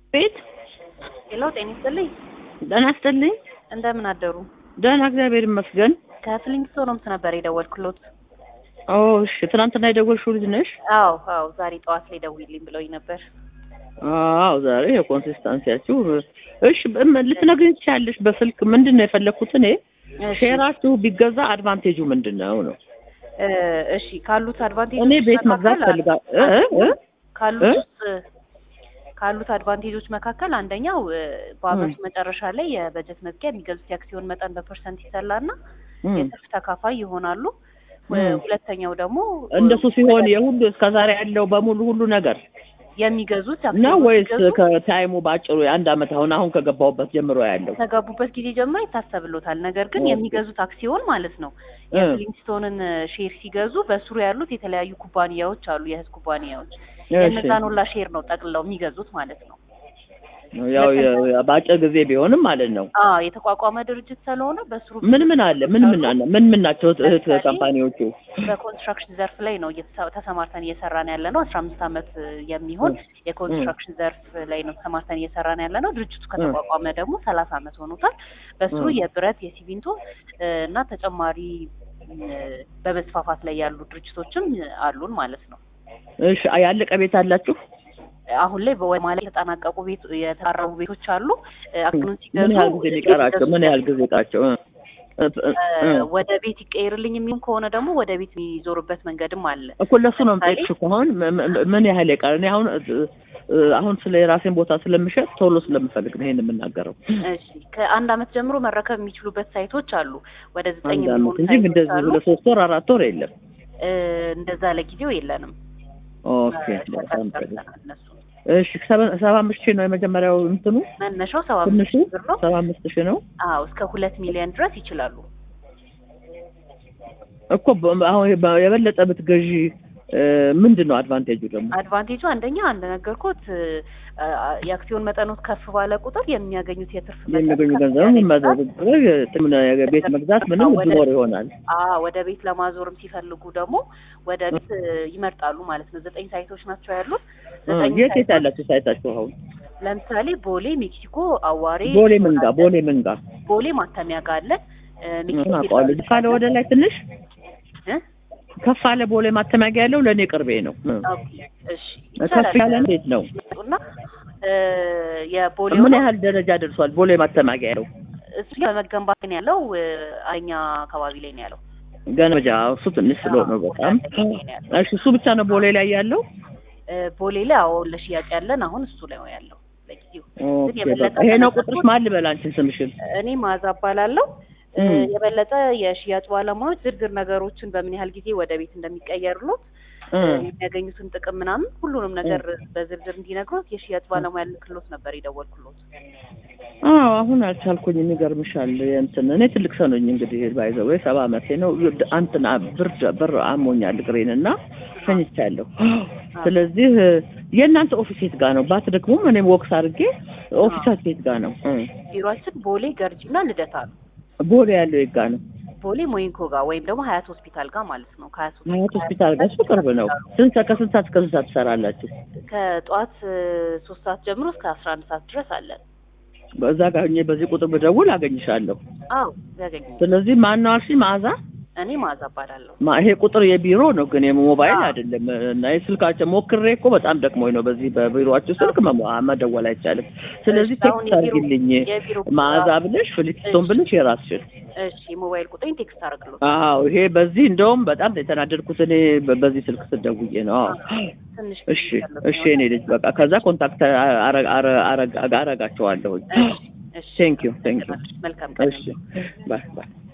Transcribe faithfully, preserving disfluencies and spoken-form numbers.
ቤት ሄሎ ጤና ይስጥልኝ። ደህና ይስጥልኝ። እንደምን አደሩ? ደህና እግዚአብሔር ይመስገን። ከፍሊንግስቶን ሆምስ ነበር የደወልኩሎት። ኦ እሺ፣ ትናንትና የደወልሽው ልጅ ነሽ? አዎ አዎ፣ ዛሬ ጠዋት ላይ ደውይልኝ ብለውኝ ነበር። አዎ ዛሬ የኮንሲስተንሲያችሁ እሺ፣ ልትነግሪኝ ትችያለሽ በስልክ ምንድነው የፈለኩት? እኔ ሼራችሁ ቢገዛ አድቫንቴጁ ምንድነው ነው? እሺ ካሉት አድቫንቴጆች እኔ ቤት መግዛት ፈልጋለሁ እ ካሉት ካሉት አድቫንቴጆች መካከል አንደኛው በአመቱ መጨረሻ ላይ የበጀት መዝጊያ የሚገዙት የአክሲዮን መጠን በፐርሰንት ይሰላና የትርፍ ተካፋይ ይሆናሉ። ሁለተኛው ደግሞ እንደሱ ሲሆን የሁሉ እስከዛሬ ያለው በሙሉ ሁሉ ነገር የሚገዙት ነው ወይስ ከታይሙ ባጭሩ አንድ አመት አሁን አሁን ከገባውበት ጀምሮ ያለው ከገቡበት ጊዜ ጀምሮ ይታሰብሎታል። ነገር ግን የሚገዙት አክሲዮን ማለት ነው የፍሊንግስቶንን ሼር ሲገዙ በስሩ ያሉት የተለያዩ ኩባንያዎች አሉ፣ የህዝብ ኩባንያዎች የነዛን ሁላ ሼር ነው ጠቅልለው የሚገዙት ማለት ነው። ያው ባጭር ጊዜ ቢሆንም ማለት ነው። አዎ የተቋቋመ ድርጅት ስለሆነ በስሩ ምን ምን አለ ምን ምን አለ ምን ምን ናቸው እህት ካምፓኒዎቹ? በኮንስትራክሽን ዘርፍ ላይ ነው ተሰማርተን እየሰራን ያለ ነው። አስራ አምስት አመት የሚሆን የኮንስትራክሽን ዘርፍ ላይ ነው ተሰማርተን እየሰራን ያለ ነው። ድርጅቱ ከተቋቋመ ደግሞ ሰላሳ አመት ሆኖታል። በስሩ የብረት የሲሚንቶ እና ተጨማሪ በመስፋፋት ላይ ያሉ ድርጅቶችም አሉን ማለት ነው። እሺ ያለቀ ቤት አላችሁ? አሁን ላይ በወማላ የተጠናቀቁ ቤት የተራረቡ ቤቶች አሉ። አክኑን ሲገዙ ምን ያህል ጊዜ ሊቀራቸው ምን ያህል ጊዜ ቃቸው ወደ ቤት ይቀየርልኝ የሚሆን ከሆነ ደግሞ ወደ ቤት የሚዞርበት መንገድም አለ እኮ። ለሱ ነው የምጠይቅሽ እኮ አሁን ምን ያህል ይቀር? እኔ አሁን አሁን ስለ የራሴን ቦታ ስለምሸጥ ቶሎ ስለምፈልግ ነው ይሄን የምናገረው። እሺ ከአንድ አመት ጀምሮ መረከብ የሚችሉበት ሳይቶች አሉ። ወደ ዘጠኝ የሚሆኑ እንጂ እንደዚህ ለሶስት ወር አራት ወር የለም። እንደዛ ለጊዜው የለንም። ኦኬ በጣም ጥሩ። እሺ ሰባ አምስት ሺህ ነው የመጀመሪያው እንትኑ መነሻው ሰባ አምስት ሺህ ብር ነው። ሰባ አምስት ሺህ ነው። አዎ እስከ ሁለት ሚሊዮን ድረስ ይችላሉ እኮ። አሁን የበለጠ ብትገዢ ምንድነው አድቫንቴጁ? ደግሞ አድቫንቴጁ አንደኛ እንደነገርኩት የአክሲዮን መጠኖት ከፍ ባለ ቁጥር የሚያገኙት የትርፍ መጠን የሚያገኙ ገንዘብ ማዘዝ ቤት መግዛት ምንም ቢኖር ይሆናል። አዎ ወደ ቤት ለማዞርም ሲፈልጉ ደግሞ ወደ ቤት ይመርጣሉ ማለት ነው። ዘጠኝ ሳይቶች ናቸው ያሉት። ዘጠኝ የት የት ያላችሁ ሳይታችሁ? አሁን ለምሳሌ ቦሌ፣ ሜክሲኮ፣ አዋሬ። ቦሌ ምንጋ ቦሌ ምንጋ ቦሌ ማተሚያ ጋር አለ። ሜክሲኮ አቋል ካለ ወደ ላይ ትንሽ ከፍ አለ። ቦሌ ማተሚያ ያለው ለኔ ቅርቤ ነው። ኦኬ እሺ ከፍ ያለ እንዴት ነው? እና የቦሌ ምን ያህል ደረጃ ደርሷል? ቦሌ ማተሚያ ያለው እሱ በመገንባት ነው ያለው። አኛ አካባቢ ላይ ነው ያለው ገነጃ። እሱ ትንሽ ስለሆነ በጣም እሺ። እሱ ብቻ ነው ቦሌ ላይ ያለው? ቦሌ ላይ አዎ ለሽያጭ ያለን አሁን እሱ ላይ ነው ያለው ለጊዜው። ይሄ ነው ቁጥርሽ? ማን ልበል አንቺን ስምሽን? እኔ ማዛ እባላለሁ። የበለጠ የሽያጭ ባለሙያዎች ዝርዝር ነገሮችን በምን ያህል ጊዜ ወደ ቤት እንደሚቀየርሉት የሚያገኙትን ጥቅም ምናምን ሁሉንም ነገር በዝርዝር እንዲነግሩት የሽያጭ ባለሙያ ልክሎት ነበር የደወልኩሎት። አዎ አሁን አልቻልኩኝም። ይገርምሻል እንትን እኔ ትልቅ ሰው ነኝ እንግዲህ ባይዘው ሰባ አመቴ ነው። አንተና ብርድ ብር አሞኛል እግሬንና ተኝቻለሁ። ስለዚህ የእናንተ ኦፊስ የት ጋር ነው? ባትደክሙም እኔም ወክስ አድርጌ ኦፊሳችሁ የት ጋር ነው? ቢሮአችን ቦሌ ገርጂና ልደታ ነው። ቦሌ ያለው የት ጋር ነው? ቦሌ ሞይንኮ ጋር ወይም ደግሞ ሀያት ሆስፒታል ጋር ማለት ነው። ከሀያት ሆስፒታል ጋር እሱ ቅርብ ነው። ስንት ከስንት ሰዓት እስከ ስንት ሰዓት ትሰራላችሁ? ከጠዋት ሶስት ሰዓት ጀምሮ እስከ አስራ አንድ ሰዓት ድረስ አለን። በዛ ጋር እኔ በዚህ ቁጥር ብደውል አገኝሻለሁ? አዎ ያገኘኝ። ስለዚህ ማን ነው አልሽኝ? መዓዛ? እኔ መዓዛ እባላለሁ። ይሄ ቁጥር የቢሮ ነው ግን የሞባይል አይደለም። እና የስልካቸው ሞክሬ እኮ በጣም ደክሞኝ ነው። በዚህ በቢሮአችሁ ስልክ መደወል አይቻልም። ስለዚህ ቴክስት አድርጊልኝ መዓዛ ብለሽ ፍሊንግስቶን ብለሽ የራስሽን። እሺ ሞባይል ቁጥሬን ቴክስት አደርግልዎት። አዎ ይሄ በዚህ እንደውም በጣም የተናደድኩት እኔ በዚህ ስልክ ስደውዬ ነው። እሺ እሺ እኔ ልጅ በቃ ከዛ ኮንታክት አረጋቸዋለሁ። ቴንክ ዩ ቴንክ ዩ። መልካም ቀን። እሺ ባይ ባይ።